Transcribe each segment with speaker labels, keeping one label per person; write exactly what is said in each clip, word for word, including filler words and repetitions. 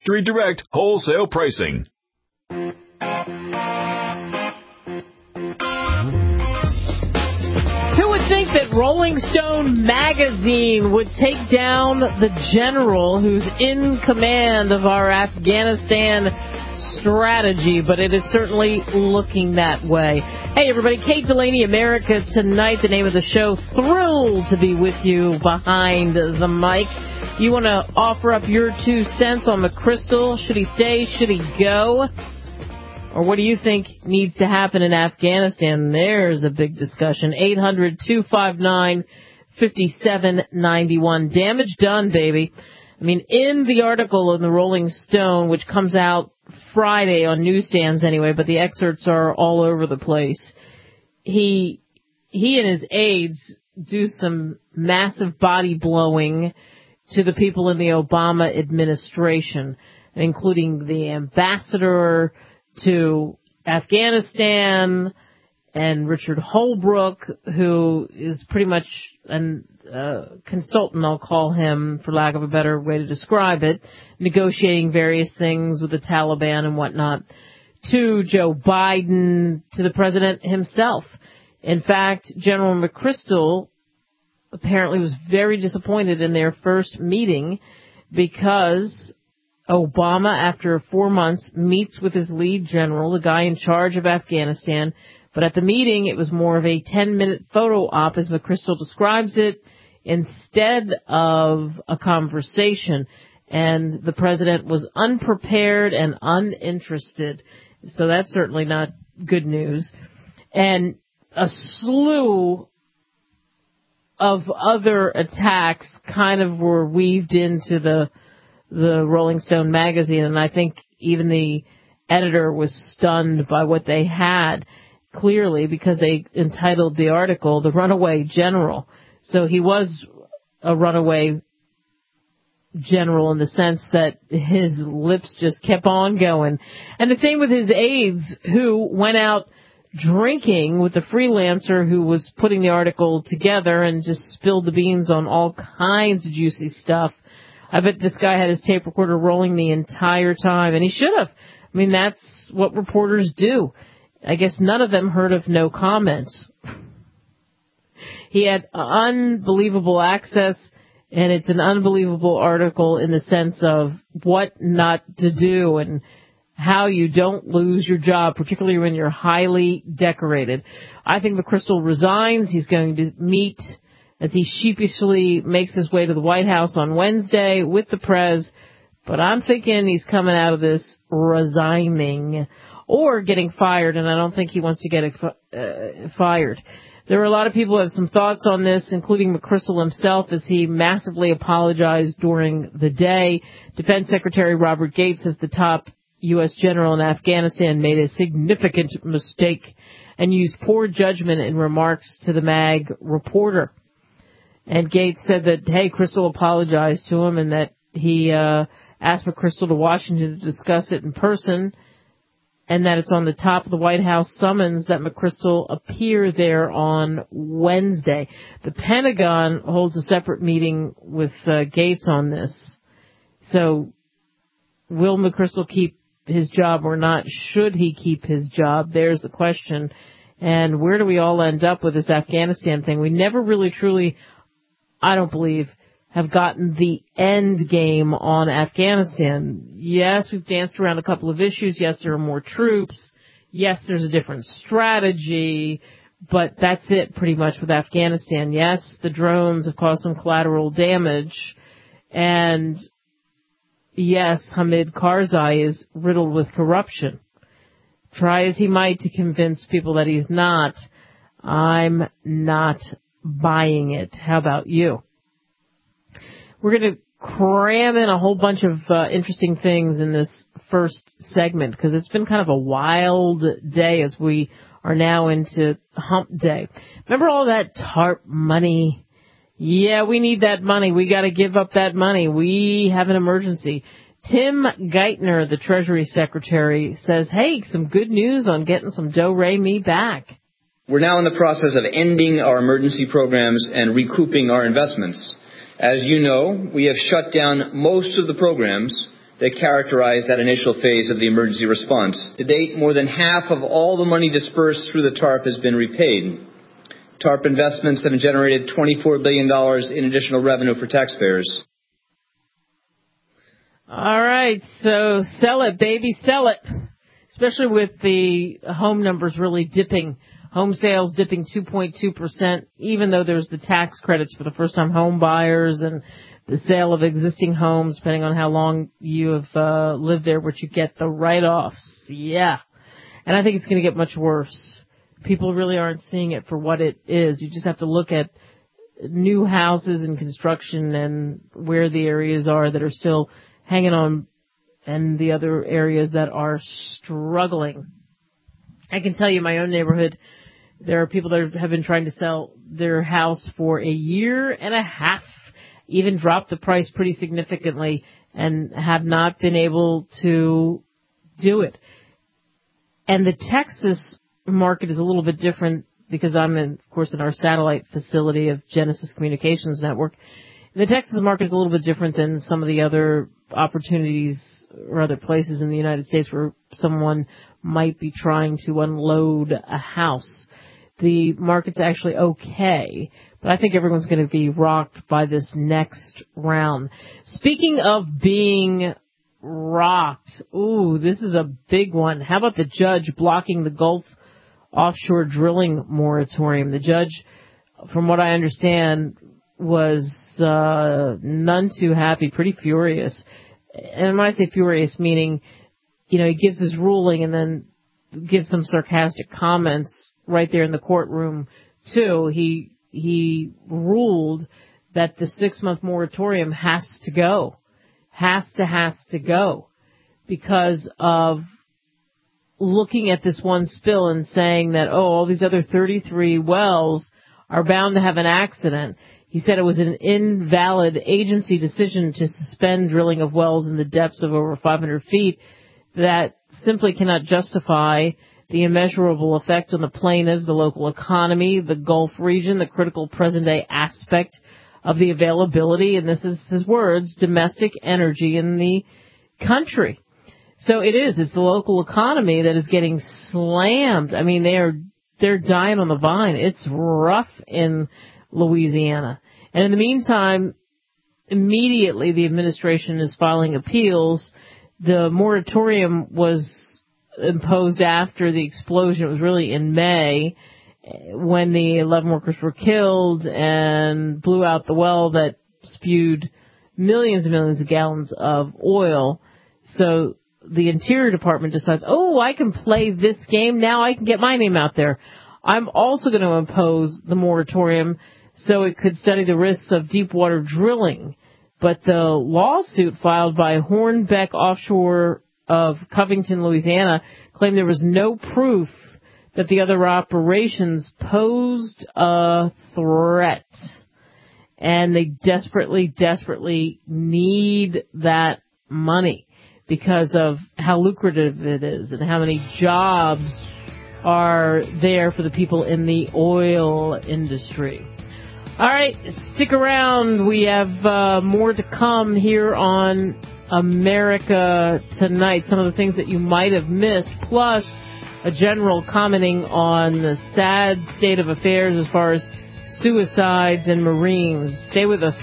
Speaker 1: Factory Direct Wholesale Pricing.
Speaker 2: Who would think that Rolling Stone magazine would take down the general who's in command of our Afghanistan strategy, but it is certainly looking that way. Hey, everybody, Kate Delaney, America Tonight, the name of the show. Thrilled to be with you behind the mic. You want to offer up your two cents on McChrystal? Should he stay? Should he go? Or what do you think needs to happen in Afghanistan? There's a big discussion. eight hundred two five nine five seven nine one. Damage done, baby. I mean, in the article in the Rolling Stone, which comes out Friday on newsstands anyway, but the excerpts are all over the place, he he and his aides do some massive body blowing to the people in the Obama administration, including the ambassador to Afghanistan and Richard Holbrooke, who is pretty much a uh, consultant, I'll call him, for lack of a better way to describe it, negotiating various things with the Taliban and whatnot, to Joe Biden, to the president himself. In fact, General McChrystal apparently was very disappointed in their first meeting because Obama, after four months, meets with his lead general, the guy in charge of Afghanistan. But at the meeting, it was more of a ten-minute photo op, as McChrystal describes it, instead of a conversation. And the president was unprepared and uninterested. So that's certainly not good news. And a slew of other attacks kind of were weaved into the the Rolling Stone magazine, and I think even the editor was stunned by what they had, clearly, because they entitled the article "The Runaway General." So he was a runaway general in the sense that his lips just kept on going. And the same with his aides, who went out drinking with the freelancer who was putting the article together and just spilled the beans on all kinds of juicy stuff. I bet this guy had his tape recorder rolling the entire time, and he should have. I mean, that's what reporters do. I guess none of them heard of no comments. He had unbelievable access, and it's an unbelievable article in the sense of what not to do and how you don't lose your job, particularly when you're highly decorated. I think McChrystal resigns. He's going to meet as he sheepishly makes his way to the White House on Wednesday with the prez. But I'm thinking he's coming out of this resigning or getting fired, and I don't think he wants to get uh, fired. There are a lot of people who have some thoughts on this, including McChrystal himself, as he massively apologized during the day. Defense Secretary Robert Gates, as the top U S general in Afghanistan, made a significant mistake and used poor judgment in remarks to the mag reporter. And Gates said that, hey, Crystal apologized to him and that he uh, asked McChrystal to Washington to discuss it in person, and that it's on the top of the White House summons that McChrystal appear there on Wednesday. The Pentagon holds a separate meeting with uh, Gates on this. So will McChrystal keep his job or not? Should he keep his job? There's the question. And where do we all end up with this Afghanistan thing? We never really truly, I don't believe, have gotten the end game on Afghanistan. Yes, we've danced around a couple of issues. Yes, there are more troops. Yes, there's a different strategy. But that's it pretty much with Afghanistan. Yes, the drones have caused some collateral damage. And yes, Hamid Karzai is riddled with corruption. Try as he might to convince people that he's not. I'm not buying it. How about you? We're going to cram in a whole bunch of uh, interesting things in this first segment because it's been kind of a wild day as we are now into hump day. Remember all that TARP money? Yeah, we need that money. We got to give up that money. We have an emergency. Tim Geithner, the Treasury Secretary, says, hey, some good news on getting some do-re-mi back.
Speaker 3: We're now in the process of ending our emergency programs and recouping our investments. As you know, we have shut down most of the programs that characterized that initial phase of the emergency response. To date, more than half of all the money dispersed through the TARP has been repaid. TARP investments have generated twenty-four billion dollars in additional revenue for taxpayers.
Speaker 2: All right, so sell it, baby, sell it. Especially with the home numbers really dipping. Home sales dipping two point two percent, even though there's the tax credits for the first-time home buyers and the sale of existing homes, depending on how long you have uh, lived there, which you get the write-offs. Yeah. And I think it's going to get much worse. People really aren't seeing it for what it is. You just have to look at new houses and construction and where the areas are that are still hanging on and the other areas that are struggling. I can tell you, my own neighborhood, there are people that have been trying to sell their house for a year and a half, even dropped the price pretty significantly, and have not been able to do it. And the Texas market is a little bit different because I'm, in, of course, in our satellite facility of Genesis Communications Network. The Texas market is a little bit different than some of the other opportunities or other places in the United States where someone might be trying to unload a house. The market's actually okay, but I think everyone's going to be rocked by this next round. Speaking of being rocked, ooh, this is a big one. How about the judge blocking the Gulf offshore drilling moratorium? The judge, from what I understand, was uh, none too happy, pretty furious. And when I say furious, meaning, you know, he gives his ruling and then gives some sarcastic comments right there in the courtroom, too. He he ruled that the six-month moratorium has to go, has to, has to go, because of looking at this one spill and saying that, oh, all these other thirty-three wells are bound to have an accident. He said it was an invalid agency decision to suspend drilling of wells in the depths of over five hundred feet that simply cannot justify the immeasurable effect on the plaintiffs, the local economy, the Gulf region, the critical present-day aspect of the availability, and this is his words, domestic energy in the country. So it is. It's the local economy that is getting slammed. I mean, they are they're dying on the vine. It's rough in Louisiana. And in the meantime, immediately the administration is filing appeals. The moratorium was imposed after the explosion. It was really in May when the eleven workers were killed and blew out the well that spewed millions and millions of gallons of oil. So the Interior Department decides, oh, I can play this game now. I can get my name out there. I'm also going to impose the moratorium so it could study the risks of deep water drilling. But the lawsuit filed by Hornbeck Offshore of Covington, Louisiana, claimed there was no proof that the other operations posed a threat. And they desperately, desperately need that money because of how lucrative it is and how many jobs are there for the people in the oil industry. All right, stick around. We have uh, more to come here on America Tonight. Some of the things that you might have missed, plus a general commenting on the sad state of affairs as far as suicides and Marines. Stay with us.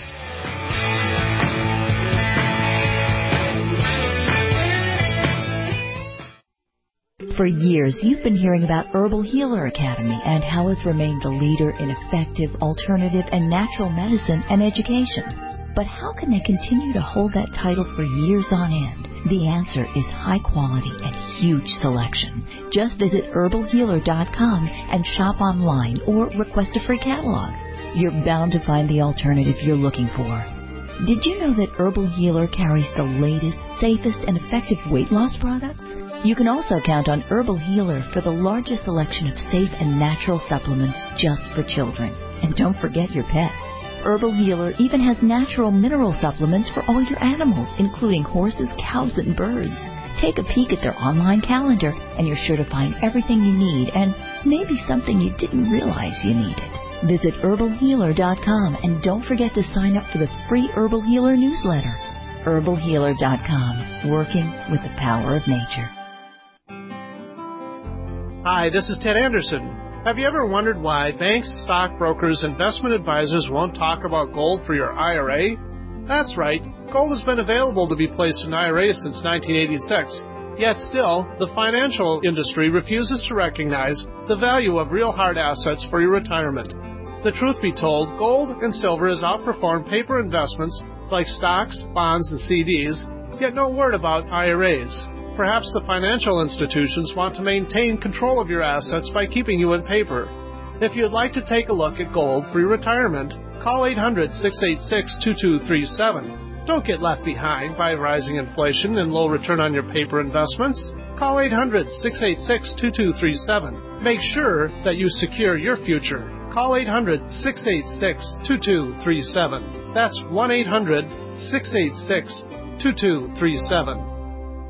Speaker 4: For years, you've been hearing about Herbal Healer Academy and how it's remained the leader in effective, alternative, and natural medicine and education. But how can they continue to hold that title for years on end? The answer is high quality and huge selection. Just visit herbal healer dot com and shop online or request a free catalog. You're bound to find the alternative you're looking for. Did you know that Herbal Healer carries the latest, safest, and effective weight loss products? You can also count on Herbal Healer for the largest selection of safe and natural supplements just for children. And don't forget your pets. Herbal Healer even has natural mineral supplements for all your animals, including horses, cows, and birds. Take a peek at their online calendar, and you're sure to find everything you need and maybe something you didn't realize you needed. Visit herbal healer dot com and don't forget to sign up for the free Herbal Healer newsletter. herbal healer dot com, working with the power of nature.
Speaker 5: Hi, this is Ted Anderson. Have you ever wondered why banks, stockbrokers, investment advisors won't talk about gold for your I R A? That's right. Gold has been available to be placed in I R As since nineteen eighty-six. Yet still, the financial industry refuses to recognize the value of real hard assets for your retirement. The truth be told, gold and silver has outperformed paper investments like stocks, bonds, and C Ds, yet no word about I R As. Perhaps the financial institutions want to maintain control of your assets by keeping you in paper. If you'd like to take a look at gold for your retirement, call eight hundred, six eight six, two two three seven. Don't get left behind by rising inflation and low return on your paper investments. Call eight hundred, six eight six, two two three seven. Make sure that you secure your future. Call eight hundred, six eight six, two two three seven. That's one eight hundred, six eight six, two two three seven.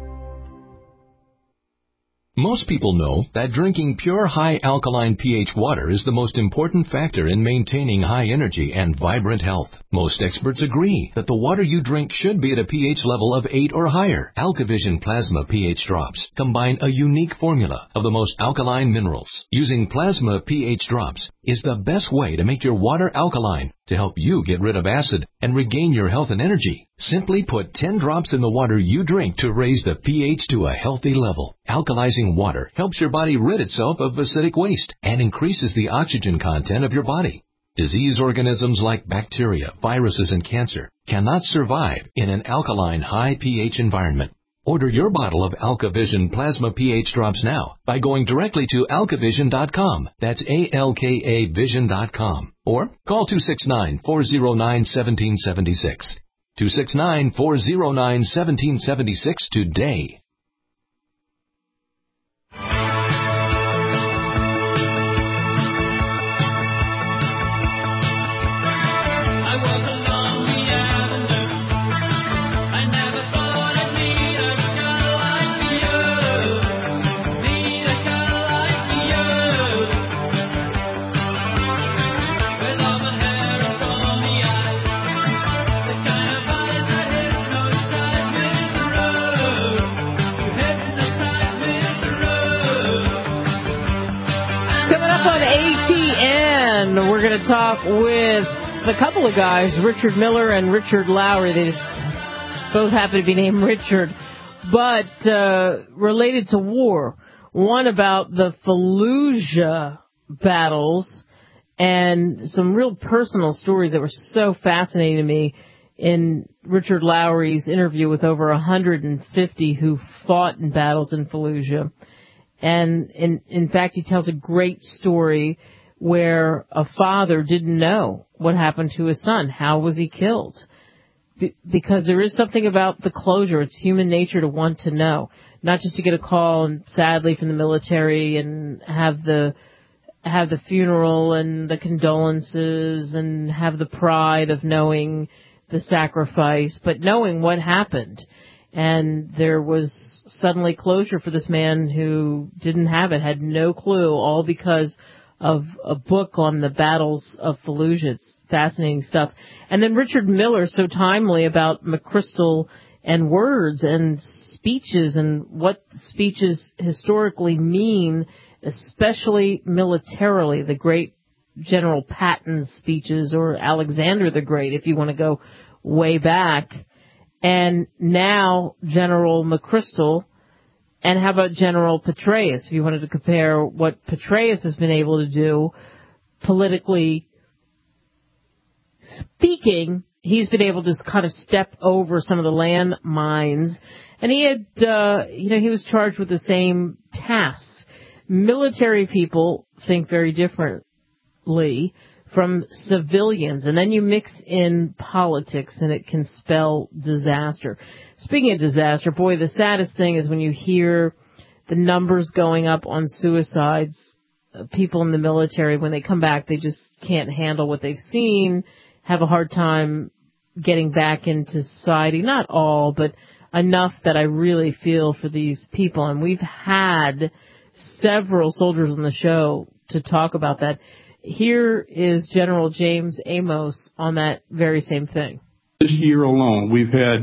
Speaker 1: Most people know that drinking pure high alkaline pH water is the most important factor in maintaining high energy and vibrant health. Most experts agree that the water you drink should be at a pH level of eight or higher. AlkaVision Plasma pH drops combine a unique formula of the most alkaline minerals. Using Plasma pH drops is the best way to make your water alkaline to help you get rid of acid and regain your health and energy. Simply put ten drops in the water you drink to raise the pH to a healthy level. Alkalizing water helps your body rid itself of acidic waste and increases the oxygen content of your body. Disease organisms like bacteria, viruses, and cancer cannot survive in an alkaline high pH environment. Order your bottle of AlkaVision Plasma pH drops now by going directly to alka vision dot com. That's A L K A vision dot com. Or call two six nine, four zero nine, one seven seven six. two six nine, four zero nine, one seven seven six today.
Speaker 2: We're going to talk with a couple of guys, Richard Miller and Richard Lowry. They just both happen to be named Richard, but uh, related to war. One about the Fallujah battles and some real personal stories that were so fascinating to me in Richard Lowry's interview with over one hundred fifty who fought in battles in Fallujah. And in, in fact, he tells a great story where a father didn't know what happened to his son. How was he killed? Be- because there is something about the closure. It's human nature to want to know. Not just to get a call, and sadly, from the military and have the have the funeral and the condolences and have the pride of knowing the sacrifice, but knowing what happened. And there was suddenly closure for this man who didn't have it, had no clue, all because of a book on the battles of Fallujah. It's fascinating stuff. And then Richard Miller, so timely about McChrystal and words and speeches and what speeches historically mean, especially militarily. The great General Patton's speeches, or Alexander the Great, if you want to go way back. And now General McChrystal. And how about General Petraeus, if you wanted to compare what Petraeus has been able to do politically speaking? He's been able to kind of step over some of the landmines. And he had, uh, you know, he was charged with the same tasks. Military people think very differently from civilians. And then you mix in politics and it can spell disaster. Speaking of disaster, boy, the saddest thing is when you hear the numbers going up on suicides. People in the military, when they come back, they just can't handle what they've seen, have a hard time getting back into society. Not all, but enough that I really feel for these people. And we've had several soldiers on the show to talk about that. Here is General James Amos on that very same thing.
Speaker 6: This year alone, we've had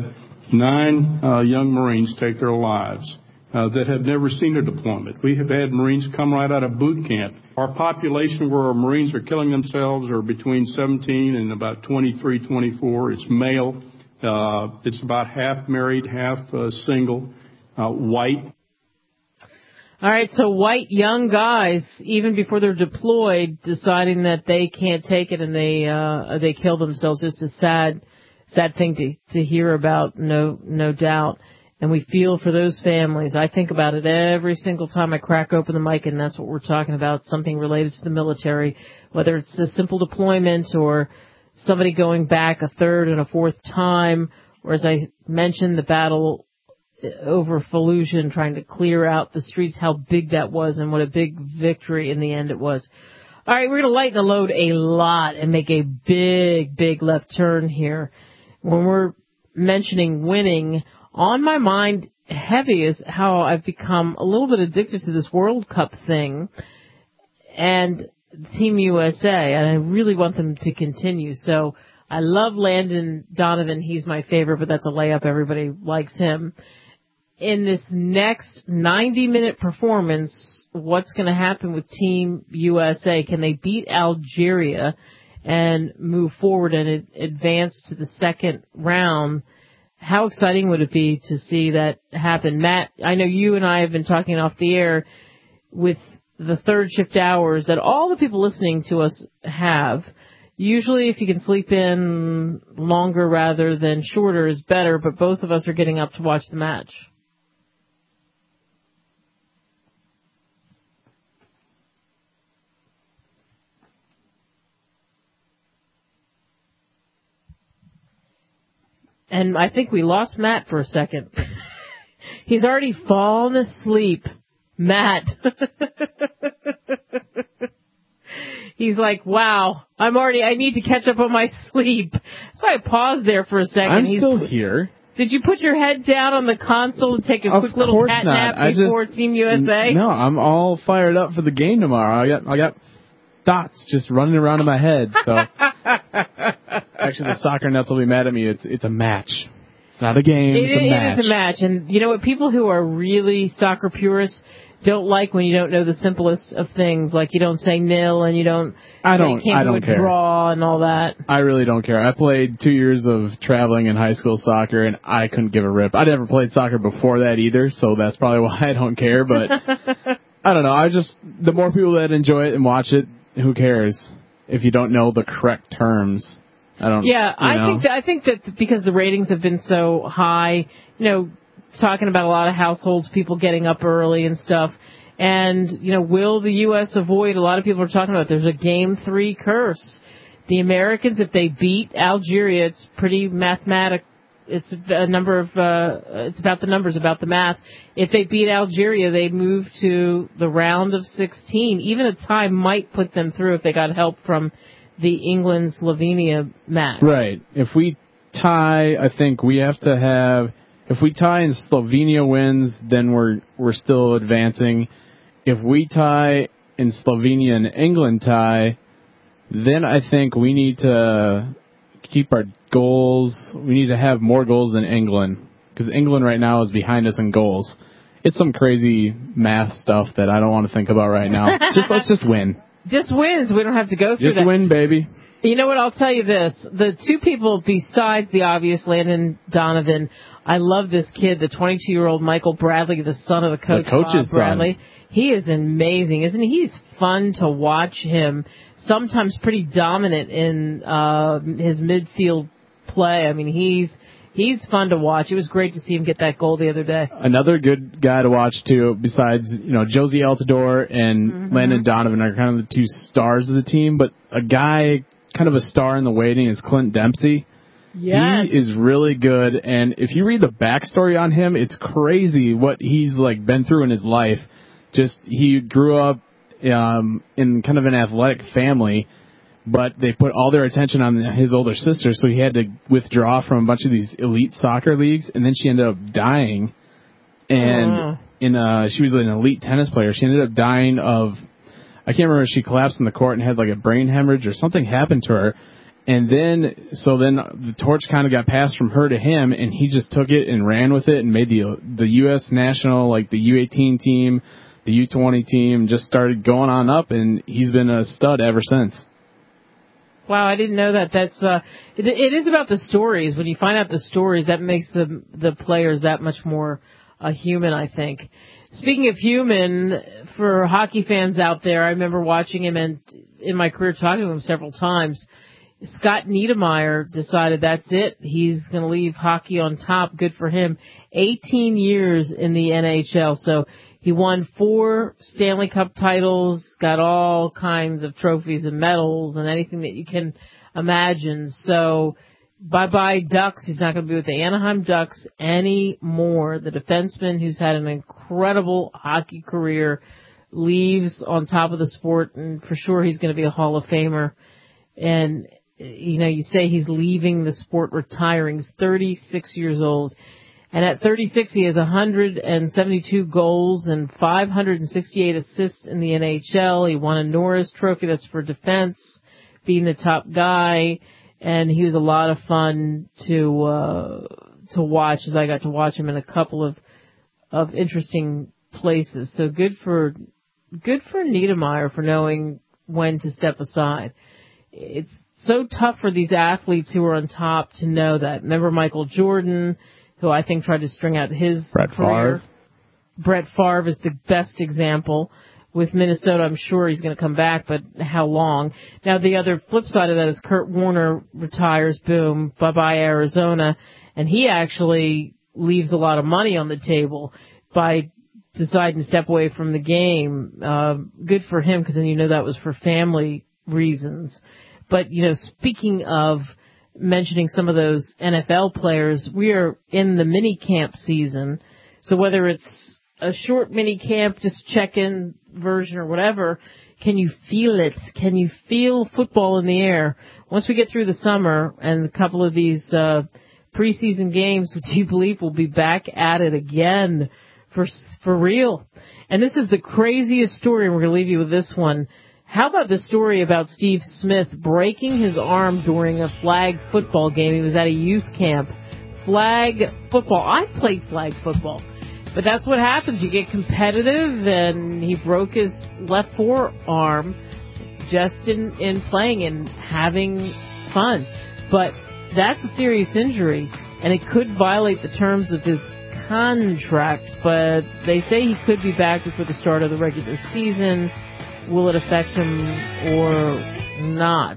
Speaker 6: nine uh, young Marines take their lives uh, that have never seen a deployment. We have had Marines come right out of boot camp. Our population where our Marines are killing themselves are between seventeen and about twenty-three, twenty-four. It's male. Uh, it's about half married, half uh, single, uh, white.
Speaker 2: All right, so white young guys, even before they're deployed, deciding that they can't take it and they uh, they kill themselves. Just a sad, sad thing to to hear about, no no doubt. And we feel for those families. I think about it every single time I crack open the mic, and that's what we're talking about, something related to the military, whether it's a simple deployment or somebody going back a third and a fourth time, or as I mentioned, the battle over Fallujah, trying to clear out the streets, how big that was and what a big victory in the end it was. All right, we're going to lighten the load a lot and make a big, big left turn here. When we're mentioning winning, on my mind heavy is how I've become a little bit addicted to this World Cup thing and Team U S A, and I really want them to continue. So I love Landon Donovan. He's my favorite, but that's a layup. Everybody likes him. In this next ninety-minute performance, what's going to happen with Team U S A? Can they beat Algeria and move forward and advance to the second round? How exciting would it be to see that happen? Matt, I know you and I have been talking off the air with the third shift hours that all the people listening to us have. Usually if you can sleep in longer rather than shorter is better, but both of us are getting up to watch the match. And I think we lost Matt for a second. He's already fallen asleep. Matt. He's like, wow, I'm already, I need to catch up on my sleep. So I paused there for a second.
Speaker 7: I'm
Speaker 2: He's,
Speaker 7: still here.
Speaker 2: Did you put your head down on the console and take a
Speaker 7: of
Speaker 2: quick little cat
Speaker 7: not.
Speaker 2: nap before
Speaker 7: just,
Speaker 2: Team U S A?
Speaker 7: No, I'm all fired up for the game tomorrow. I got, I got thoughts just running around in my head. So actually, the soccer nuts will be mad at me. It's it's a match. It's not a game.
Speaker 2: It,
Speaker 7: it's a
Speaker 2: it
Speaker 7: match.
Speaker 2: is a match. And you know what? People who are really soccer purists don't like when you don't know the simplest of things, like you don't say nil and you don't.
Speaker 7: I don't.
Speaker 2: Can't
Speaker 7: I
Speaker 2: do
Speaker 7: don't
Speaker 2: a
Speaker 7: care.
Speaker 2: Draw and all that.
Speaker 7: I really don't care. I played two years of traveling in high school soccer, and I couldn't give a rip. I'd never played soccer before that either, so that's probably why I don't care. But I don't know. I just the more people that enjoy it and watch it, who cares if you don't know the correct terms? I don't.
Speaker 2: Yeah,
Speaker 7: you know.
Speaker 2: I think that, I think that because the ratings have been so high, you know, talking about a lot of households, people getting up early and stuff. And, you know, will the U S avoid, a lot of people are talking about there's a game three curse. The Americans, if they beat Algeria, it's pretty mathematic. It's a number of, uh, it's about the numbers, about the math. If they beat Algeria, they move to the round of sixteen. Even a tie might put them through if they got help from the England-Slovenia match.
Speaker 7: Right. If we tie, I think we have to have, if we tie and Slovenia wins, then we're we're still advancing. If we tie and Slovenia and England tie, then I think we need to keep our goals. We need to have more goals than England, because England right now is behind us in goals. It's some crazy math stuff that I don't want to think about right now. just Let's just win.
Speaker 2: Just wins. We don't have to go through
Speaker 7: just
Speaker 2: that.
Speaker 7: Just win, baby.
Speaker 2: You know what? I'll tell you this. The two people besides the obvious Landon Donovan, I love this kid, the twenty-two-year-old Michael Bradley, the son of the coach,
Speaker 7: the coach's
Speaker 2: Bob Bradley.
Speaker 7: Son.
Speaker 2: He is amazing, isn't he? He's fun to watch him. Sometimes pretty dominant in uh, his midfield play. I mean, he's he's fun to watch. It was great to see him get that goal the other day.
Speaker 7: Another good guy to watch, too, besides, you know, Josie Altidore and mm-hmm. Landon Donovan are kind of the two stars of the team, but a guy kind of a star in the waiting is Clint Dempsey.
Speaker 2: Yes.
Speaker 7: He is really good, and if you read the backstory on him, it's crazy what he's like been through in his life. Just he grew up um, in kind of an athletic family, but they put all their attention on his older sister, so he had to withdraw from a bunch of these elite soccer leagues, and then she ended up dying. And uh. in a, she was an elite tennis player. She ended up dying of, I can't remember if she collapsed in the court and had like a brain hemorrhage or something happened to her. And then, so then the torch kind of got passed from her to him, and he just took it and ran with it and made the the U S national, like the U eighteen team, the U twenty team, just started going on up, and he's been a stud ever since.
Speaker 2: Wow, I didn't know that. That's uh, it, it is about the stories. When you find out the stories, that makes the the players that much more uh, human, I think. Speaking of human, for hockey fans out there, I remember watching him and in my career talking to him several times. Scott Niedermayer decided that's it. He's going to leave hockey on top. Good for him. eighteen years in the N H L. So he won four Stanley Cup titles, got all kinds of trophies and medals and anything that you can imagine. So bye-bye Ducks. He's not going to be with the Anaheim Ducks anymore. The defenseman who's had an incredible hockey career leaves on top of the sport, and for sure he's going to be a Hall of Famer. And you know, you say he's leaving the sport, retiring. He's thirty-six years old. And at thirty-six, he has one hundred seventy-two goals and five hundred sixty-eight assists in the N H L. He won a Norris Trophy, that's for defense, being the top guy. And he was a lot of fun to uh, to watch, as I got to watch him in a couple of of interesting places. So good for good for Niedermayer for knowing when to step aside. It's so tough for these athletes who are on top to know that. Remember Michael Jordan, who I think tried to string out his
Speaker 7: Brett
Speaker 2: career.
Speaker 7: Favre.
Speaker 2: Brett Favre is the best example. With Minnesota, I'm sure he's going to come back, but how long? Now, the other flip side of that is Kurt Warner retires, boom, bye-bye Arizona, and he actually leaves a lot of money on the table by deciding to step away from the game. Uh, good for him, because then you know that was for family reasons. But, you know, speaking of mentioning some of those N F L players, we are in the mini camp season. So whether it's a short mini camp, just check-in version or whatever, can you feel it? Can you feel football in the air? Once we get through the summer and a couple of these uh, preseason games, do you believe we'll be back at it again for for real? And this is the craziest story, and we're going to leave you with this one. How about the story about Steve Smith breaking his arm during a flag football game? He was at a youth camp. Flag football. I played flag football. But that's what happens. You get competitive, and he broke his left forearm just in, in playing and having fun. But that's a serious injury, and it could violate the terms of his contract. But they say he could be back before the start of the regular season. Will it affect him or not?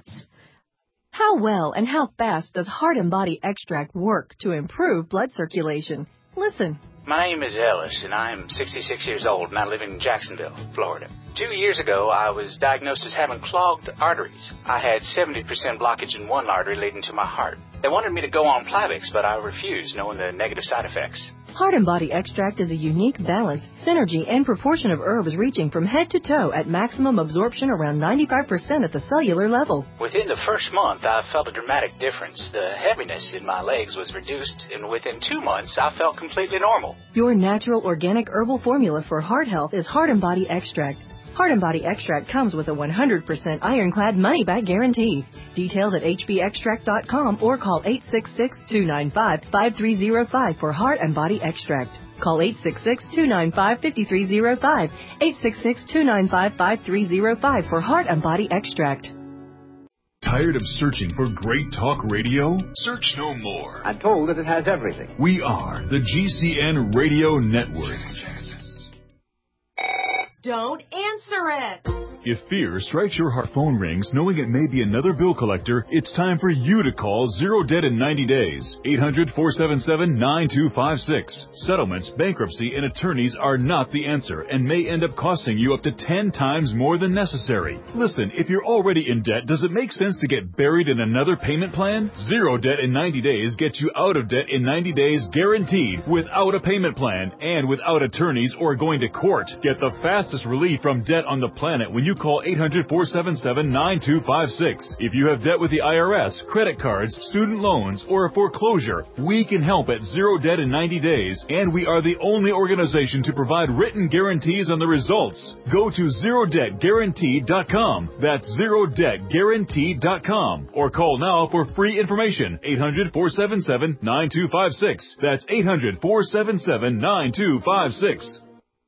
Speaker 8: How well and how fast does Heart and Body Extract work to improve blood circulation? Listen.
Speaker 9: My name is Ellis, and I am sixty-six years old, and I live in Jacksonville, Florida. Two years ago, I was diagnosed as having clogged arteries. I had seventy percent blockage in one artery leading to my heart. They wanted me to go on Plavix, but I refused, knowing the negative side effects.
Speaker 8: Heart and Body Extract is a unique balance, synergy, and proportion of herbs reaching from head to toe at maximum absorption around ninety-five percent at the cellular level.
Speaker 9: Within the first month, I felt a dramatic difference. The heaviness in my legs was reduced, and within two months, I felt completely normal.
Speaker 8: Your natural organic herbal formula for heart health is Heart and Body Extract. Heart and Body Extract comes with a one hundred percent ironclad money-back guarantee. Details at h b extract dot com or call eight six six, two nine five, five three zero five for Heart and Body Extract. Call eight six six, two nine five, five three zero five, eight six six, two nine five, five three zero five for Heart and Body Extract.
Speaker 10: Tired of searching for great talk radio? Search no more.
Speaker 11: I'm told that it has everything.
Speaker 10: We are the G C N Radio Network.
Speaker 12: Don't answer it.
Speaker 10: If fear strikes your heart, phone rings knowing it may be another bill collector, it's time for you to call Zero Debt in ninety days. eight hundred, four seven seven, nine two five six. Settlements, bankruptcy, and attorneys are not the answer and may end up costing you up to ten times more than necessary. Listen, if you're already in debt, does it make sense to get buried in another payment plan? Zero Debt in ninety days gets you out of debt in ninety days guaranteed, without a payment plan and without attorneys or going to court. Get the fastest relief from debt on the planet when you call eight hundred, four seven seven, nine two five six. If you have debt with the I R S, credit cards, student loans, or a foreclosure, we can help at Zero Debt in ninety days, and we are the only organization to provide written guarantees on the results. Go to zero debt guaranteed dot com. That's zero debt guaranteed dot com. Or call now for free information. eight hundred, four seven seven, nine two five six. That's eight hundred, four seven seven, nine two five six.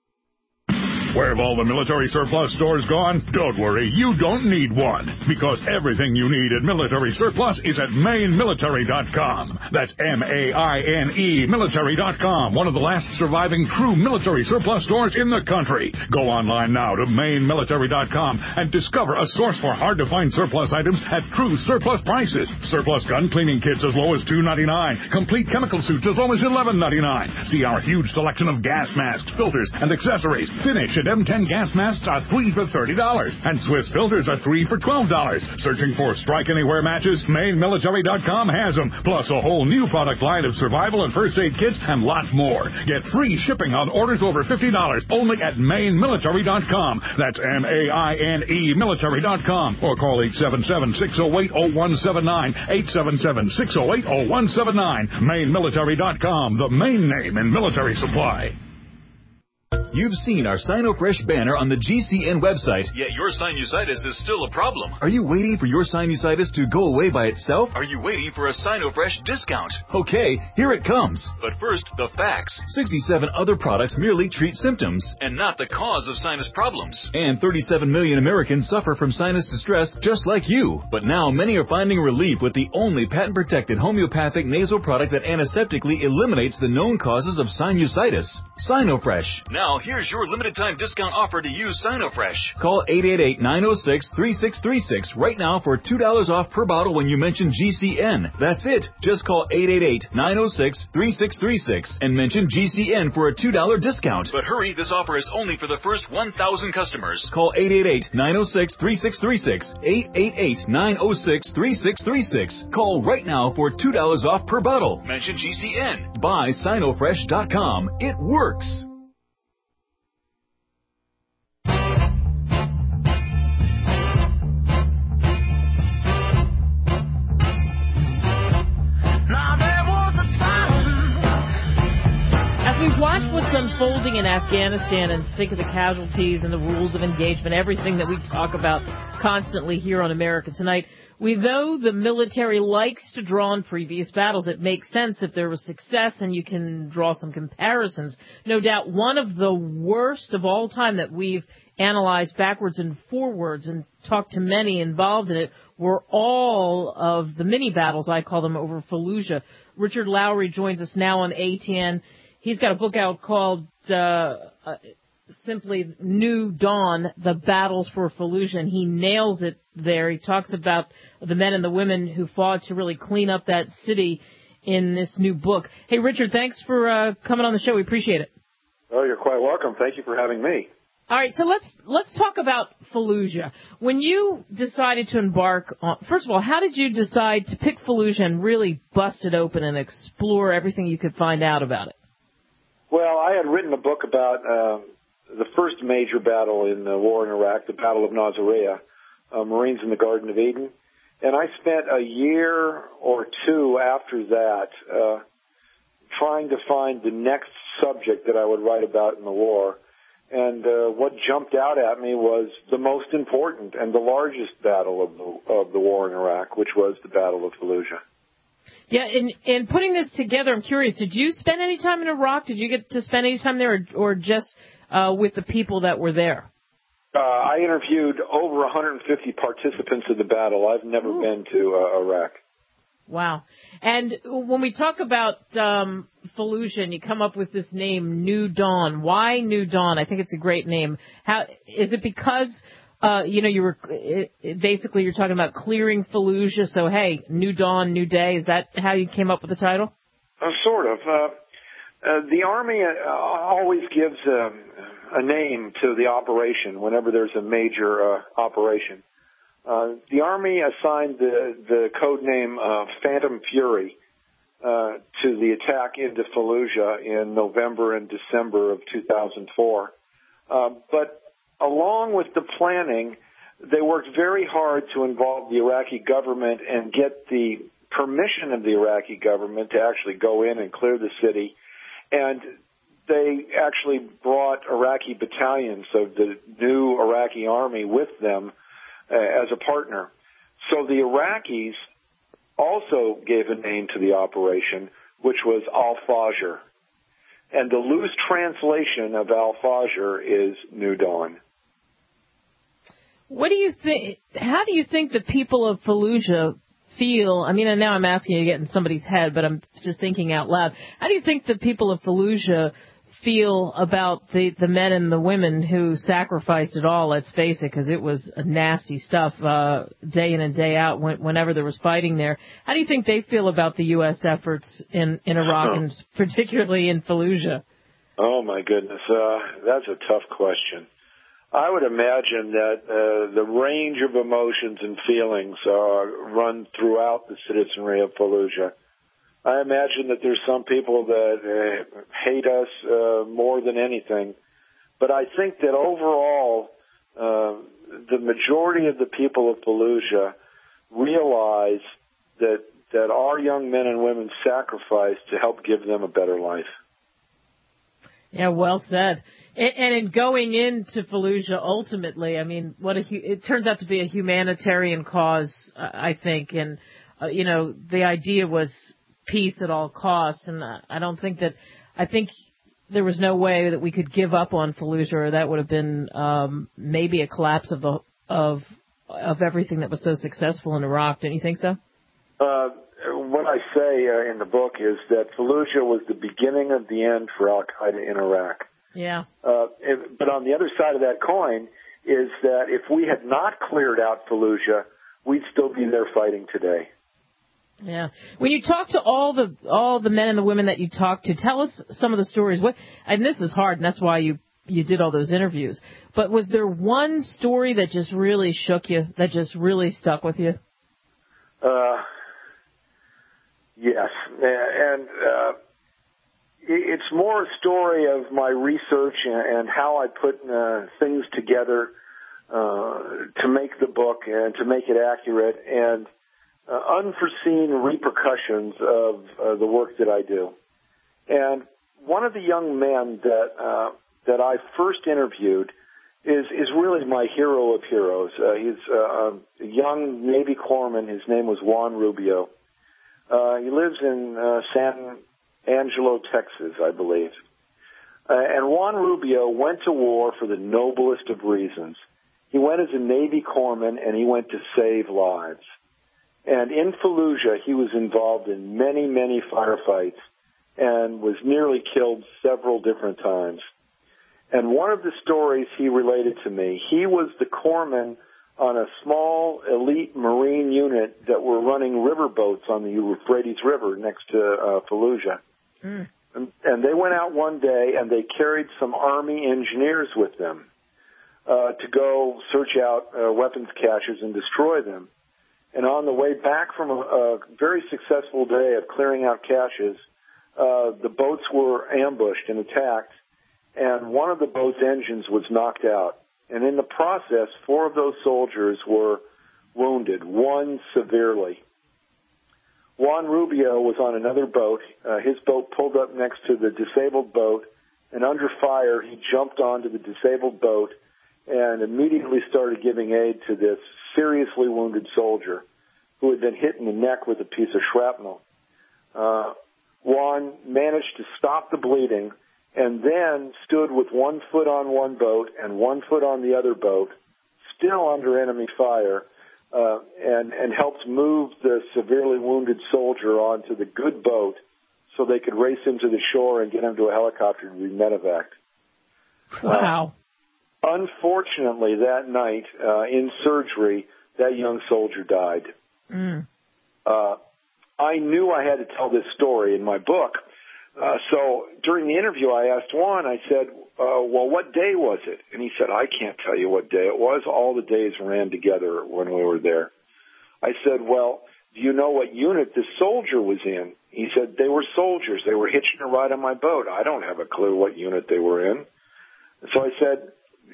Speaker 11: Where have all the military surplus stores gone? Don't worry, you don't need one, because everything you need at Military Surplus is at Maine Military dot com. That's M A I N E Military dot com, one of the last surviving true military surplus stores in the country. Go online now to Maine Military dot com and discover a source for hard-to-find surplus items at true surplus prices. Surplus gun cleaning kits as low as two ninety-nine, complete chemical suits as low as eleven ninety-nine. See our huge selection of gas masks, filters, and accessories. Finish at M ten gas masks are three for thirty dollars, and Swiss filters are three for twelve dollars. Searching for Strike Anywhere matches? Maine Military dot com has them, plus a whole new product line of survival and first aid kits and lots more. Get free shipping on orders over fifty dollars only at Maine Military dot com. That's M A I N E Military dot com, or call eight seven seven, six oh eight, oh one seven nine, eight seven seven, six oh eight, oh one seven nine. Maine Military dot com, the main name in military supply.
Speaker 10: You've seen our SinoFresh banner on the G C N website, yet your sinusitis is still a problem. Are you waiting for your sinusitis to go away by itself? Are you waiting for a SinoFresh discount? Okay, here it comes. But first, the facts. sixty-seven other products merely treat symptoms and not the cause of sinus problems. And thirty-seven million Americans suffer from sinus distress just like you. But now many are finding relief with the only patent-protected homeopathic nasal product that antiseptically eliminates the known causes of sinusitis. SinoFresh. Now, here's your limited time discount offer to use SinoFresh. Call eight eight eight, nine oh six, three six three six right now for two dollars off per bottle when you mention G C N. That's it. Just call eight eight eight, nine oh six, three six three six and mention G C N for a two dollars discount. But hurry, this offer is only for the first one thousand customers. Call eight eight eight, nine oh six, three six three six, eight eight eight, nine oh six, three six three six. Call right now for two dollars off per bottle. Mention G C N. Buy Sinofresh dot com. It works.
Speaker 2: We've watched what's unfolding in Afghanistan and think of the casualties and the rules of engagement, everything that we talk about constantly here on America Tonight. We know the military likes to draw on previous battles. It makes sense if there was success and you can draw some comparisons. No doubt one of the worst of all time that we've analyzed backwards and forwards and talked to many involved in it were all of the mini battles, I call them, over Fallujah. Richard Lowry joins us now on A T N. He's got a book out called uh, uh, simply New Dawn, The Battles for Fallujah, and he nails it there. He talks about the men and the women who fought to really clean up that city in this new book. Hey, Richard, thanks for uh, coming on the show. We appreciate it.
Speaker 13: Oh, you're quite welcome. Thank you for having me.
Speaker 2: All right, so let's let's talk about Fallujah. When you decided to embark on, first of all, how did you decide to pick Fallujah and really bust it open and explore everything you could find out about it?
Speaker 13: Well, I had written a book about um, the first major battle in the war in Iraq, the Battle of Nasiriyah, uh, Marines in the Garden of Eden. And I spent a year or two after that uh, trying to find the next subject that I would write about in the war. And uh, what jumped out at me was the most important and the largest battle of the, of the war in Iraq, which was the Battle of Fallujah.
Speaker 2: Yeah, in, in putting this together, I'm curious, did you spend any time in Iraq? Did you get to spend any time there, or, or just uh, with the people that were there?
Speaker 13: Uh, I interviewed over one hundred fifty participants of the battle. I've never Ooh. been to uh, Iraq.
Speaker 2: Wow. And when we talk about um, Fallujah, and you come up with this name, New Dawn, why New Dawn? I think it's a great name. How is it because... Uh, you know, you were it, it, basically you're talking about clearing Fallujah. So, hey, new dawn, new day. Is that how you came up with the title?
Speaker 13: Uh, sort of. Uh, uh, the Army uh, always gives uh, a name to the operation whenever there's a major uh, operation. Uh, the Army assigned the, the code name uh, Phantom Fury uh, to the attack into Fallujah in November and December of two thousand four. Uh, but along with the planning, they worked very hard to involve the Iraqi government and get the permission of the Iraqi government to actually go in and clear the city. And they actually brought Iraqi battalions of the new Iraqi army with them uh, as a partner. So the Iraqis also gave a name to the operation, which was Al-Fajr. And the loose translation of Al-Fajr is New Dawn.
Speaker 2: What do you think? How do you think the people of Fallujah feel? I mean, and now I'm asking you to get in somebody's head, but I'm just thinking out loud. How do you think the people of Fallujah feel about the, the men and the women who sacrificed it all, let's face it, because it was nasty stuff uh, day in and day out when, whenever there was fighting there. How do you think they feel about the U S efforts in, in Iraq and particularly in Fallujah?
Speaker 13: Oh, my goodness. Uh, that's a tough question. I would imagine that uh, the range of emotions and feelings uh, run throughout the citizenry of Fallujah. I imagine that there's some people that uh, hate us uh, more than anything. But I think that overall, uh, the majority of the people of Fallujah realize that, that our young men and women sacrificed to help give them a better life.
Speaker 2: Yeah, well said. And, and in going into Fallujah, ultimately, I mean, what a it turns out to be a humanitarian cause, I think. And, uh, you know, the idea was peace at all costs, and I don't think that, I think there was no way that we could give up on Fallujah, or that would have been um, maybe a collapse of the of of everything that was so successful in Iraq. Don't you think so?
Speaker 13: Uh, what I say uh, in the book is that Fallujah was the beginning of the end for Al-Qaeda in Iraq.
Speaker 2: Yeah.
Speaker 13: Uh, if, but on the other side of that coin is that if we had not cleared out Fallujah, we'd still be there fighting today.
Speaker 2: Yeah. When you talk to all the all the men and the women that you talk to, tell us some of the stories. What and this is hard, and that's why you you did all those interviews. But was there one story that just really shook you, that just really stuck with you?
Speaker 13: Uh, yes, and uh, it's more a story of my research and how I put uh, things together uh, to make the book and to make it accurate, and Uh, unforeseen repercussions of uh, the work that I do. And one of the young men that uh, that I first interviewed is is really my hero of heroes. Uh, he's uh, a young Navy corpsman. His name was Juan Rubio. Uh, he lives in uh, San Angelo, Texas, I believe. Uh, and Juan Rubio went to war for the noblest of reasons. He went as a Navy corpsman, and he went to save lives. And in Fallujah, he was involved in many, many firefights and was nearly killed several different times. And one of the stories he related to me, he was the corpsman on a small elite Marine unit that were running riverboats on the Euphrates River next to uh, Fallujah. Mm. And, and they went out one day and they carried some Army engineers with them uh, to go search out uh, weapons caches and destroy them. And on the way back from a, a very successful day of clearing out caches, uh, the boats were ambushed and attacked, and one of the boat's engines was knocked out. And in the process, four of those soldiers were wounded, one severely. Juan Rubio was on another boat. Uh, his boat pulled up next to the disabled boat, and under fire, he jumped onto the disabled boat and immediately started giving aid to this seriously wounded soldier who had been hit in the neck with a piece of shrapnel. Uh, Juan managed to stop the bleeding and then stood with one foot on one boat and one foot on the other boat, still under enemy fire, uh, and, and helped move the severely wounded soldier onto the good boat so they could race him to the shore and get him to a helicopter to be medevaced.
Speaker 2: Wow.
Speaker 13: Uh, Unfortunately, that night uh, in surgery, that young soldier died. Mm. Uh, I knew I had to tell this story in my book. Uh, so during the interview, I asked Juan, I said, uh, well, what day was it? And he said, I can't tell you what day it was. All the days ran together when we were there. I said, well, do you know what unit the soldier was in? He said, they were soldiers. They were hitching a ride on my boat. I don't have a clue what unit they were in. So I said,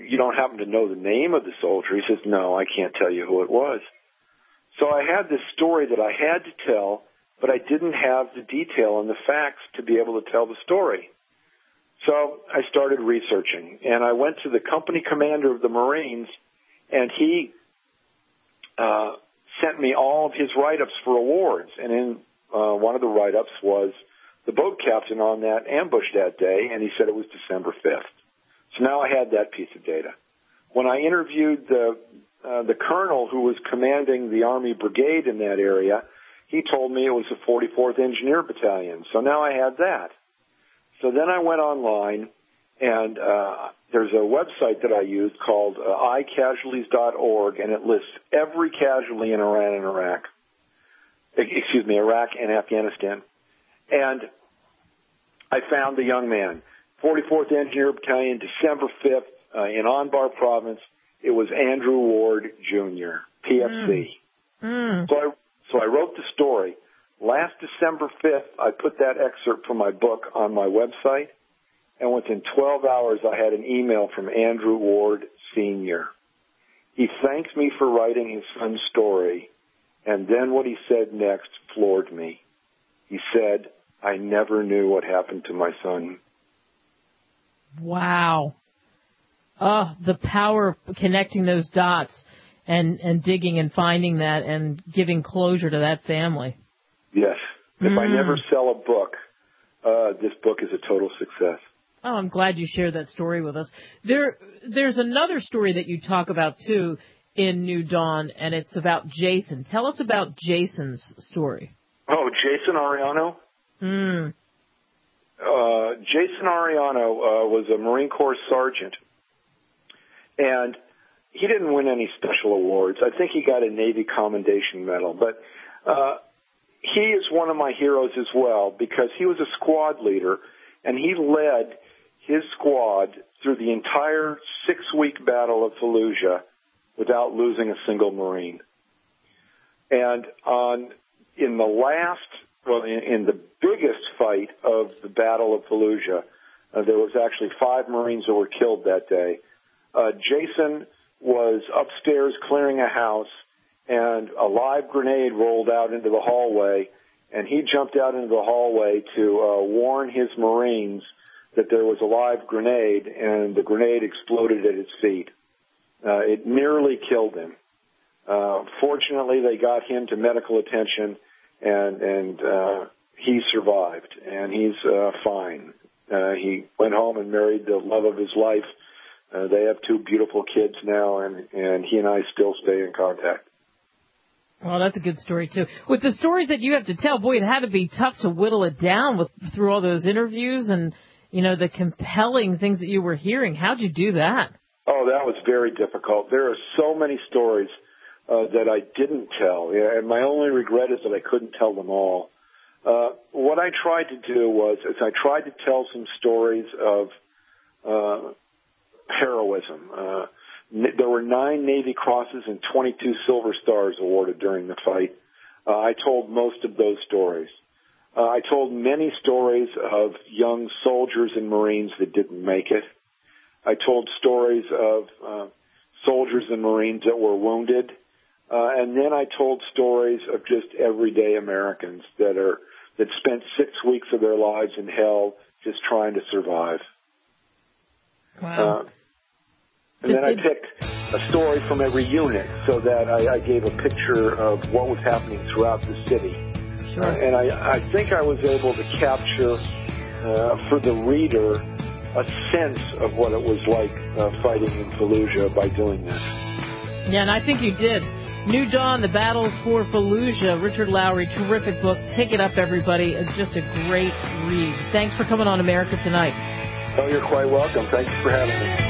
Speaker 13: you don't happen to know the name of the soldier? He says, no, I can't tell you who it was. So I had this story that I had to tell, but I didn't have the detail and the facts to be able to tell the story. So I started researching, and I went to the company commander of the Marines, and he uh, sent me all of his write-ups for awards. And in uh, one of the write-ups was the boat captain on that ambush that day, and he said it was December fifth. So now I had that piece of data. When I interviewed the uh, the colonel who was commanding the Army Brigade in that area, he told me it was the forty-fourth Engineer Battalion. So now I had that. So then I went online, and uh, there's a website that I used called uh, i casualties dot org, and it lists every casualty in Iran and Iraq. Excuse me, Iraq and Afghanistan. And I found the young man, forty-fourth Engineer Battalion, December fifth, uh, in Anbar Province. It was Andrew Ward, Junior, P F C. Mm. Mm. So I so I wrote the story. Last December fifth, I put that excerpt from my book on my website, and within twelve hours, I had an email from Andrew Ward, Senior He thanked me for writing his son's story, and then what he said next floored me. He said, I never knew what happened to my son.
Speaker 2: Wow. Oh, the power of connecting those dots and, and digging and finding that and giving closure to that family.
Speaker 13: Yes. If
Speaker 2: mm.
Speaker 13: I never sell a book, uh, this book is a total success.
Speaker 2: Oh, I'm glad you shared that story with us. There, there's another story that you talk about, too, in New Dawn, and it's about Jason. Tell us about Jason's story.
Speaker 13: Oh, Jason Ariano?
Speaker 2: Mm.
Speaker 13: Uh, Jason Ariano uh, was a Marine Corps sergeant, and he didn't win any special awards. I think he got a Navy Commendation Medal, but uh, he is one of my heroes as well because he was a squad leader, and he led his squad through the entire six-week Battle of Fallujah without losing a single Marine. And on in the last, well, in, in the biggest fight of the Battle of Fallujah, uh, there was actually five Marines that were killed that day. Uh, Jason was upstairs clearing a house, and a live grenade rolled out into the hallway, and he jumped out into the hallway to uh, warn his Marines that there was a live grenade, and the grenade exploded at his feet. Uh, it nearly killed him. Uh, fortunately, they got him to medical attention, and and uh, he survived, and he's uh, fine. Uh, he went home and married the love of his life. Uh, they have two beautiful kids now, and, and he and I still stay in contact.
Speaker 2: Well, that's a good story, too. With the stories that you have to tell, boy, it had to be tough to whittle it down with through all those interviews and, you know, the compelling things that you were hearing. How'd you do that?
Speaker 13: Oh, that was very difficult. There are so many stories uh, that I didn't tell, yeah, and my only regret is that I couldn't tell them all. Uh, what I tried to do was, is I tried to tell some stories of uh, heroism. Uh, there were nine Navy Crosses and twenty-two Silver Stars awarded during the fight. Uh, I told most of those stories. Uh, I told many stories of young soldiers and Marines that didn't make it. I told stories of uh, soldiers and Marines that were wounded. Uh, and then I told stories of just everyday Americans that are that spent six weeks of their lives in hell just trying to survive.
Speaker 2: Wow. Uh,
Speaker 13: and then I picked a story from every unit so that I, I gave a picture of what was happening throughout the city.
Speaker 2: Sure.
Speaker 13: Uh, and I, I think I was able to capture uh, for the reader a sense of what it was like uh, fighting in Fallujah by doing this.
Speaker 2: Yeah, and I think you did. New Dawn, The Battles for Fallujah, Richard Lowry, terrific book. Pick it up, everybody. It's just a great read. Thanks for coming on America Tonight.
Speaker 13: Oh, you're quite welcome. Thank you for having me.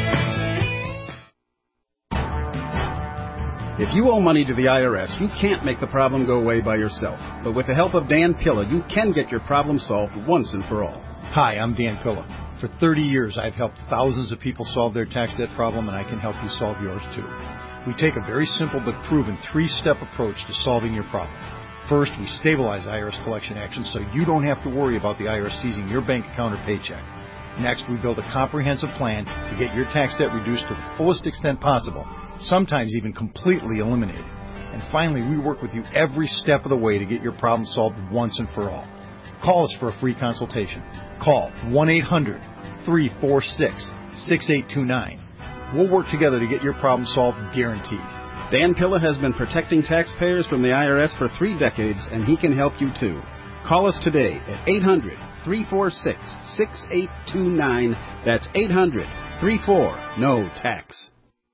Speaker 14: If you owe money to the I R S, you can't make the problem go away by yourself. But with the help of Dan Pilla, you can get your problem solved once and for all.
Speaker 15: Hi, I'm Dan Pilla. For thirty years, I've helped thousands of people solve their tax debt problem, and I can help you solve yours, too. We take a very simple but proven three-step approach to solving your problem. First, we stabilize I R S collection actions so you don't have to worry about the I R S seizing your bank account or paycheck. Next, we build a comprehensive plan to get your tax debt reduced to the fullest extent possible, sometimes even completely eliminated. And finally, we work with you every step of the way to get your problem solved once and for all. Call us for a free consultation. Call one eight hundred, three four six, six eight two nine. We'll work together to get your problem solved, guaranteed.
Speaker 14: Dan Pilla has been protecting taxpayers from the I R S for three decades, and he can help you too. Call us today at eight hundred, three four six, six eight two nine. That's eight hundred, three four, N O tax.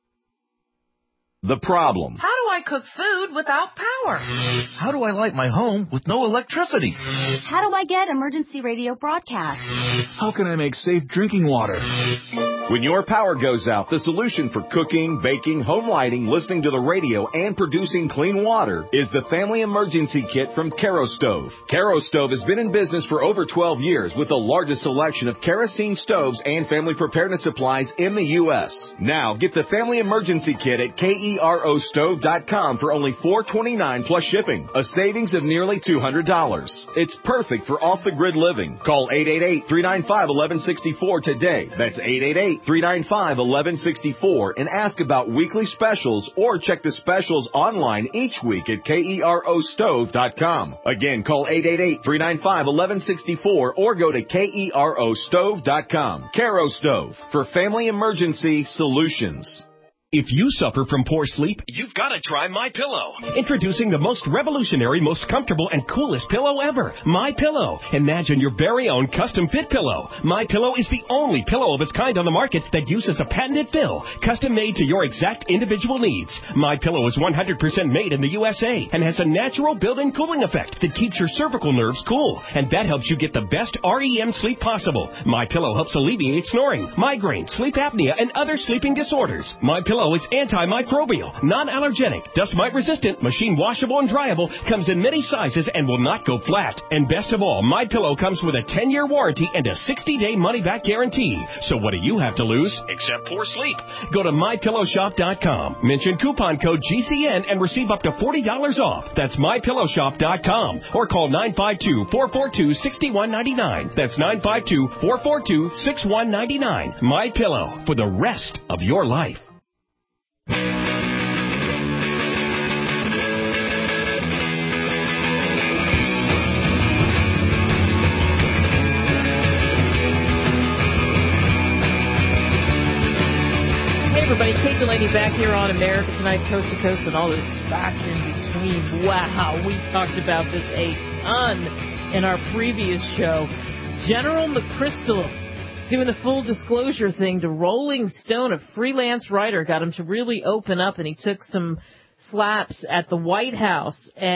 Speaker 1: The problem.
Speaker 12: How do I cook food without power?
Speaker 16: How do I light my home with no electricity?
Speaker 17: How do I get emergency radio broadcasts?
Speaker 10: How can I make safe drinking water?
Speaker 1: When your power goes out, the solution for cooking, baking, home lighting, listening to the radio, and producing clean water is the Family Emergency Kit from Kerastove. Kerastove has been in business for over twelve years with the largest selection of kerosene stoves and family preparedness supplies in the U S. Now, get the Family Emergency Kit at K-E-R-O stove dot com for only four dollars and twenty-nine cents plus shipping, a savings of nearly two hundred dollars. It's perfect for off-the-grid living. Call eight eight eight, three nine five, one one six four today. That's eight eight eight, three nine five, one one six four and ask about weekly specials or check the specials online each week at K E R O stove dot com. Again, call eight eight eight, three nine five, one one six four or go to K E R O stove dot com. Kerastove for family emergency solutions.
Speaker 18: If you suffer from poor sleep, you've got to try MyPillow. Introducing the most revolutionary, most comfortable, and coolest pillow ever, MyPillow. Imagine your very own custom-fit pillow. MyPillow is the only pillow of its kind on the market that uses a patented fill, custom-made to your exact individual needs. MyPillow is one hundred percent made in the U S A and has a natural built-in cooling effect that keeps your cervical nerves cool, and that helps you get the best R E M sleep possible. MyPillow helps alleviate snoring, migraine, sleep apnea, and other sleeping disorders. MyPillow is antimicrobial, non-allergenic, dust mite resistant, machine washable and dryable, comes in many sizes and will not go flat. And best of all, MyPillow comes with a ten-year warranty and a sixty-day money-back guarantee. So what do you have to lose except poor sleep? Go to my pillow shop dot com, mention coupon code G C N and receive up to forty dollars off. That's my pillow shop dot com or call nine five two, four four two, six one nine nine. That's nine five two, four four two, six one nine nine. MyPillow, for the rest of your life.
Speaker 2: Everybody, Kate Delaney back here on America Tonight, Coast to Coast, and all this back in between. Wow, we talked about this a ton in our previous show. General McChrystal doing the full disclosure thing to Rolling Stone, a freelance writer, got him to really open up, and he took some slaps at the White House,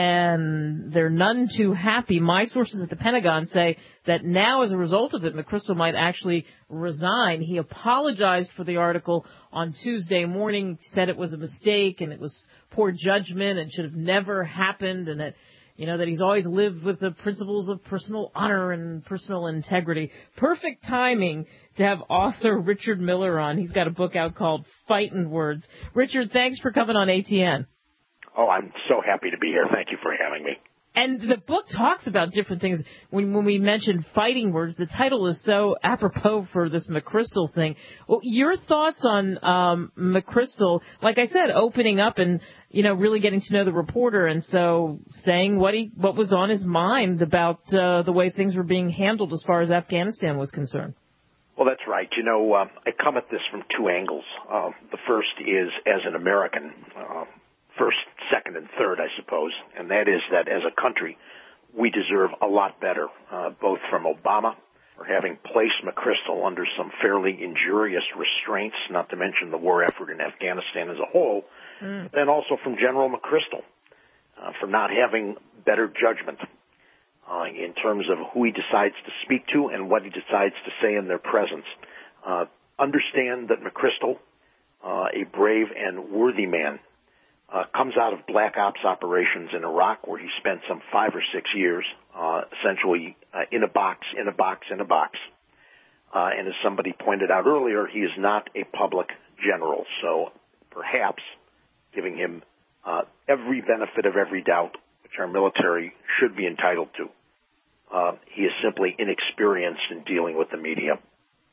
Speaker 2: and they're none too happy. My sources at the Pentagon say that now, as a result of it, McChrystal might actually resign. He apologized for the article on Tuesday morning, said it was a mistake and it was poor judgment and should have never happened, and that, you know, that he's always lived with the principles of personal honor and personal integrity. Perfect timing to have author Richard Miller on. He's got a book out called Fightin' Words. Richard, thanks for coming on A T N.
Speaker 19: Oh, I'm so happy to be here. Thank you for having me.
Speaker 2: And the book talks about different things. When when we mentioned fighting words, the title is so apropos for this McChrystal thing. Well, your thoughts on um, McChrystal, like I said, opening up and, you know, really getting to know the reporter, and so saying what he what was on his mind about uh, the way things were being handled as far as Afghanistan was concerned.
Speaker 19: Well, that's right. You know, uh, I come at this from two angles. Uh, the first is as an American. Uh, First, second, and third, I suppose, and that is that as a country, we deserve a lot better, uh, both from Obama for having placed McChrystal under some fairly injurious restraints, not to mention the war effort in Afghanistan as a whole, mm. and also from General McChrystal uh, for not having better judgment uh, in terms of who he decides to speak to and what he decides to say in their presence. Uh, understand that McChrystal, uh, a brave and worthy man, Uh, comes out of black ops operations in Iraq, where he spent some five or six years, uh, essentially uh, in a box, in a box, in a box. Uh, and as somebody pointed out earlier, he is not a public general, so perhaps giving him uh, every benefit of every doubt, which our military should be entitled to. Uh, he is simply inexperienced in dealing with the media.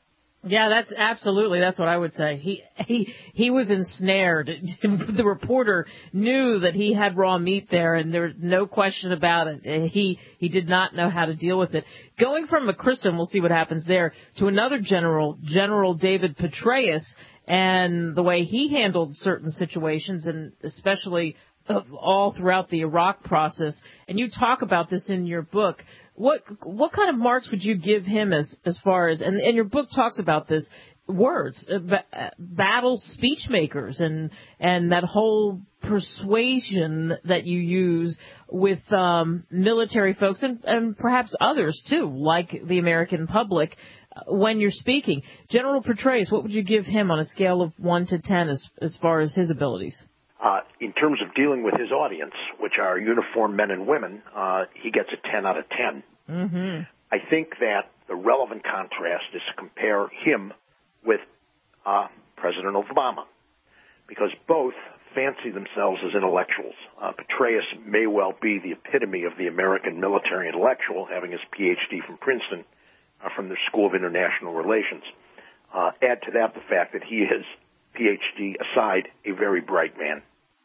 Speaker 2: Yeah, that's absolutely, that's what I would say. He he he was ensnared. The reporter knew that he had raw meat there, and there's no question about it. He he did not know how to deal with it. Going from McChrystal, we'll see what happens there, to another general, General David Petraeus, and the way he handled certain situations, and especially all throughout the Iraq process. And you talk about this in your book. What what kind of marks would you give him as as far as, and, and your book talks about this, words, uh, ba- battle speech makers, and and that whole persuasion that you use with um, military folks and, and perhaps others too, like the American public, uh, when you're speaking. General Petraeus, what would you give him on a scale of one to ten as as far as his abilities?
Speaker 19: Uh, in terms of dealing with his audience, which are uniformed men and women, uh, he gets a ten out of ten.
Speaker 2: Mm-hmm.
Speaker 19: I think that the relevant contrast is to compare him with uh, President Obama, because both fancy themselves as intellectuals. Uh, Petraeus may well be the epitome of the American military intellectual, having his P H D from Princeton, uh, from their School of International Relations. Uh, add to that the fact that he is, P H D aside, a very bright man.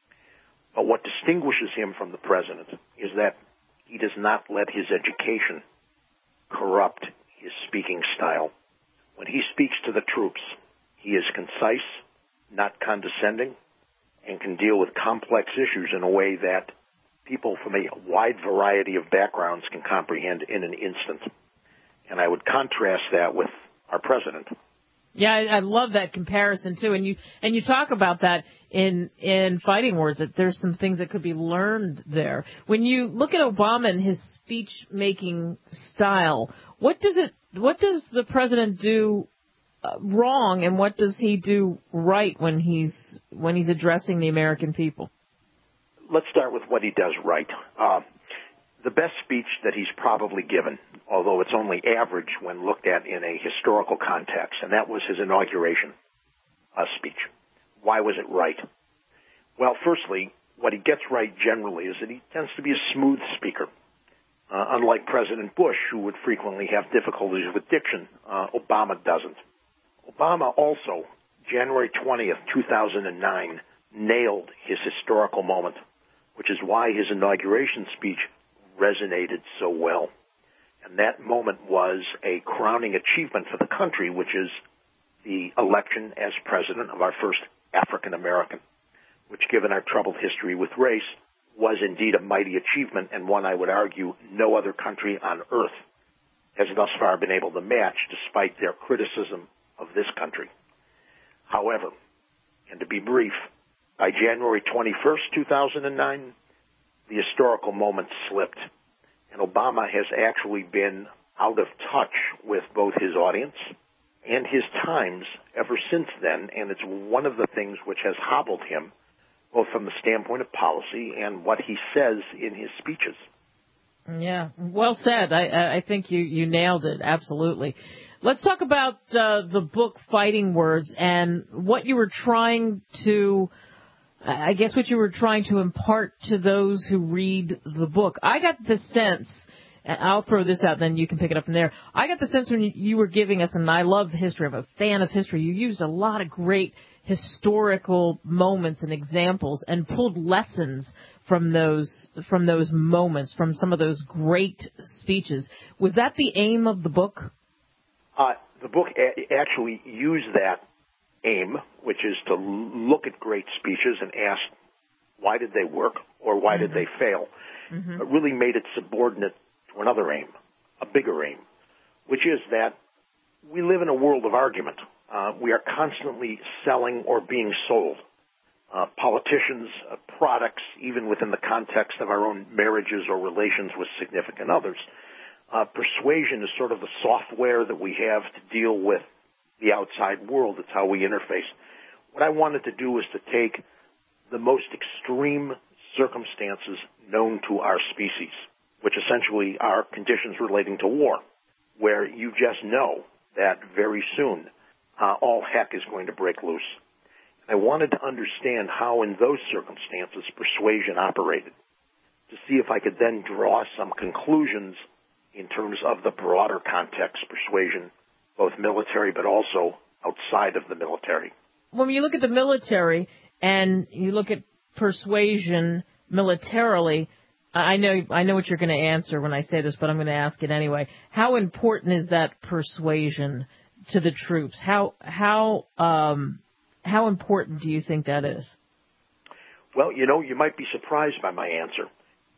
Speaker 19: But what distinguishes him from the president is that he does not let his education corrupt his speaking style. When he speaks to the troops, he is concise, not condescending, and can deal with complex issues in a way that people from a wide variety of backgrounds can comprehend in an instant. And I would contrast that with our president.
Speaker 2: Yeah, I, I love that comparison too, and you and you talk about that in in Fighting Words, that there's some things that could be learned there. When you look at Obama and his speech making style, what does it what does the president do uh, wrong, and what does he do right when he's when he's addressing the American people?
Speaker 19: Let's start with what he does right. Uh, the best speech that he's probably given, although it's only average when looked at in a historical context, and that was his inauguration uh, speech. Why was it right? Well, firstly, what he gets right generally is that he tends to be a smooth speaker. Uh, unlike President Bush, who would frequently have difficulties with diction, uh, Obama doesn't. Obama also, January twentieth, two thousand nine, nailed his historical moment, which is why his inauguration speech resonated so well. And that moment was a crowning achievement for the country, which is the election as president of our first African American, which, given our troubled history with race, was indeed a mighty achievement, and one I would argue no other country on earth has thus far been able to match, despite their criticism of this country. However, and to be brief, by January twenty-first, two thousand nine, the historical moment slipped, and Obama has actually been out of touch with both his audience and his times ever since then, and it's one of the things which has hobbled him, both from the standpoint of policy and what he says in his speeches.
Speaker 2: Yeah, well said. I, I think you, you nailed it, absolutely. Let's talk about uh, the book Fighting Words and what you were trying to, I guess what you were trying to impart to those who read the book. I got the sense, and I'll throw this out, then you can pick it up from there. I got the sense when you were giving us, and I love history, I'm a fan of history, you used a lot of great historical moments and examples and pulled lessons from those from those moments, from some of those great speeches. Was that the aim of the book?
Speaker 19: Uh, the book a- actually used that aim, which is to look at great speeches and ask, why did they work or why mm-hmm. did they fail? Mm-hmm. It really made it subordinate to another aim, a bigger aim, which is that we live in a world of argument. Uh, we are constantly selling or being sold. Uh, politicians, uh, products, even within the context of our own marriages or relations with significant others. Uh, persuasion is sort of the software that we have to deal with the outside world. It's how we interface. What I wanted to do was to take the most extreme circumstances known to our species, which essentially are conditions relating to war, where you just know that very soon uh, all heck is going to break loose. I wanted to understand how in those circumstances persuasion operated, to see if I could then draw some conclusions in terms of the broader context persuasion both military but also outside of the military.
Speaker 2: When you look at the military and you look at persuasion militarily, I know I know what you're going to answer when I say this, but I'm going to ask it anyway. How important is that persuasion to the troops? How how um, how important do you think that is?
Speaker 19: Well, you know, you might be surprised by my answer.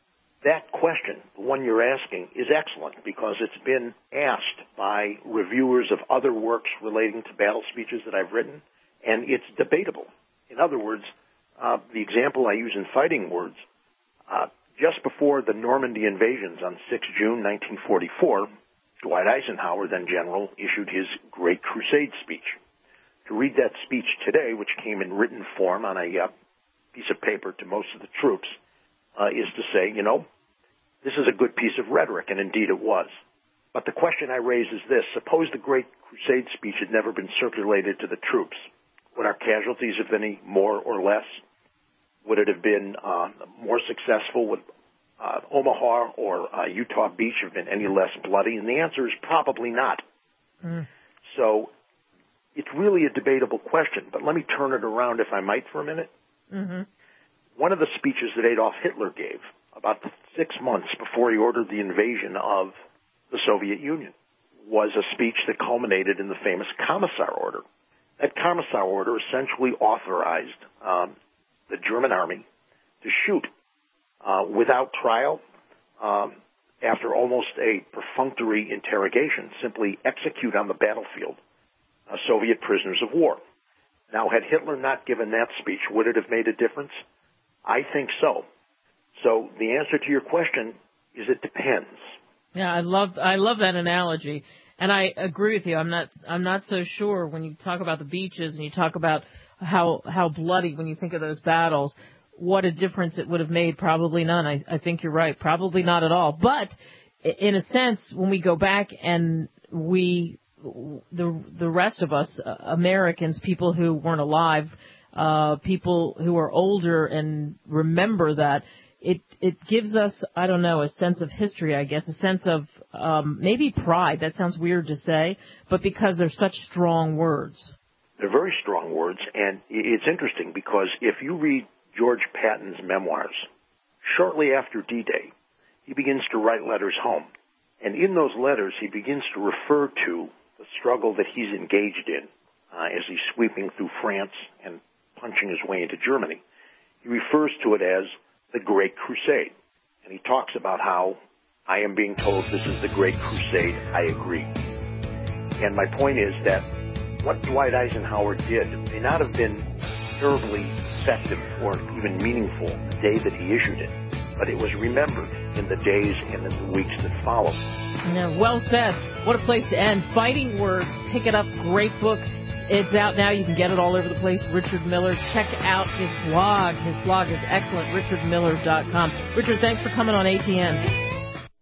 Speaker 19: That question, the one you're asking, is excellent because it's been asked by reviewers of other works relating to battle speeches that I've written, and it's debatable. In other words, uh, the example I use in Fighting Words, uh, just before the Normandy invasions on the sixth of June, nineteen forty-four, Dwight Eisenhower, then general, issued his Great Crusade speech. To read that speech today, which came in written form on a uh, piece of paper to most of the troops, uh, is to say, you know, this is a good piece of rhetoric, and indeed it was. But the question I raise is this. Suppose the Great Crusade speech had never been circulated to the troops. Would our casualties have been any more or less? Would it have been uh, more successful? Would uh, Omaha or uh, Utah Beach have been any less bloody? And the answer is probably not. Mm. So it's really a debatable question, but let me turn it around, if I might, for a minute.
Speaker 2: Mm-hmm.
Speaker 19: One of the speeches that Adolf Hitler gave about six months before he ordered the invasion of the Soviet Union was a speech that culminated in the famous Commissar Order. That Commissar Order essentially authorized um, the German army to shoot uh, without trial, um, after almost a perfunctory interrogation, simply execute on the battlefield uh, Soviet prisoners of war. Now, had Hitler not given that speech, would it have made a difference? I think so. So the answer to your question is it depends.
Speaker 2: Yeah, I love I love that analogy, and I agree with you. I'm not I'm not so sure when you talk about the beaches and you talk about how how bloody when you think of those battles, what a difference it would have made. Probably none. I, I think you're right. Probably not at all. But in a sense, when we go back and we the the rest of us uh, Americans, people who weren't alive, uh, people who are older and remember that. It it gives us, I don't know, a sense of history, I guess, a sense of um, maybe pride. That sounds weird to say, but because they're such strong words.
Speaker 19: They're very strong words, and it's interesting because if you read George Patton's memoirs, shortly after D-Day, he begins to write letters home. And in those letters, he begins to refer to the struggle that he's engaged in uh, as he's sweeping through France and punching his way into Germany. He refers to it as the Great Crusade. And he talks about how I am being told this is the Great Crusade. I agree. And my point is that what Dwight Eisenhower did may not have been terribly effective or even meaningful the day that he issued it, but it was remembered in the days and in the weeks that followed.
Speaker 2: Yeah, well said. What a place to end. Fighting Words. Pick it up. Great book. It's out now. You can get it all over the place. Richard Miller. Check out his blog. His blog is excellent. richard miller dot com. Richard, thanks for coming on A T N.